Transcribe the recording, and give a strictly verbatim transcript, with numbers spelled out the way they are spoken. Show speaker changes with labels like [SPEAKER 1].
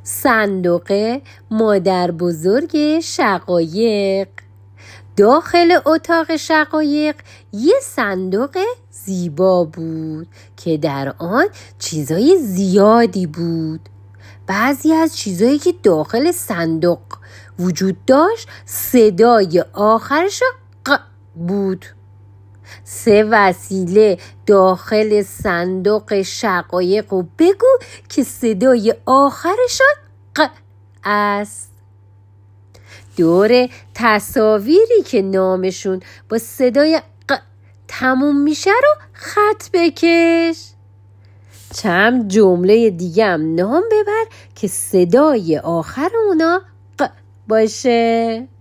[SPEAKER 1] صندوق مادر بزرگ شقایق. داخل اتاق شقایق یه صندوق زیبا بود که در آن چیزای زیادی بود. بعضی از چیزایی که داخل صندوق وجود داشت صدای آخرش ق بود. سه وسیله داخل صندوق شقایق رو بگو که صدای آخرشان ق است. دور تصاویری که نامشون با صدای ق تموم میشه رو خط بکش. چند جمله دیگه هم نام ببر که صدای آخر اونا ق باشه.